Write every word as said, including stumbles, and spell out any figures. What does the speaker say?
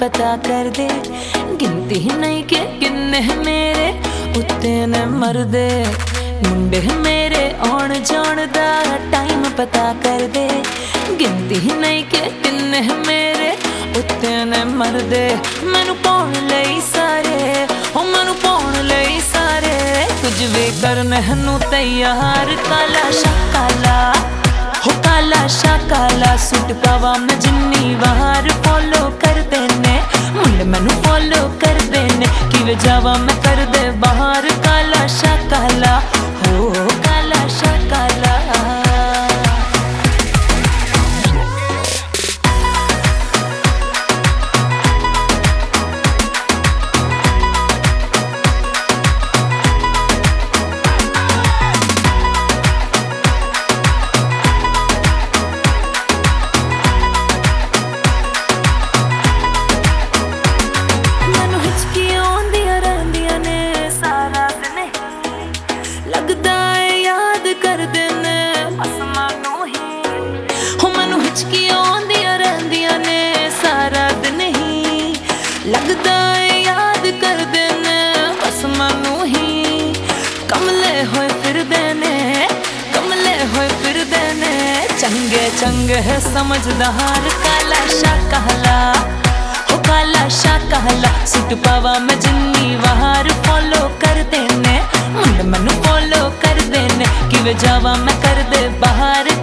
पता कर दे, गिनती नहीं के किन्ने मेरे उत्ते ने मरदे। मुंडे मेरे आउण जाण दा टाइम पता कर दे, गिनती नहीं के किन्ने मेरे उत्ते ने मरदे। मैनू पाउण लई सारे, ओ मैनू पाउण लई सारे, कुछ भी करने नू तैयार। काला शाकाला हो काला शाकाला, सूट पावा मैं जिन्नी वार फॉलो कर देने, मुंडे मैनू फॉलो कर देने, किवे जावा मैं कर दे बाहर। काला शाकाला हो काला शाकाला। लगदा है याद कर देने असमां नू ही, हो मैनू हिचकियां आउंदियां रहिंदियां ने सारा दिन ही। लगदा है याद कर देने असमां नू ही, कमले होए फिरदे ने, कमले होए फिरदे ने, चंगे चंगे है समझदार। काला शाकाला हो काला शाकाला, सूट पावा मैं जिन्नी वार फॉलो कर देने, मुंडे मैनू फॉलो कर देने, किवे जावा मैं कर दे बाहर।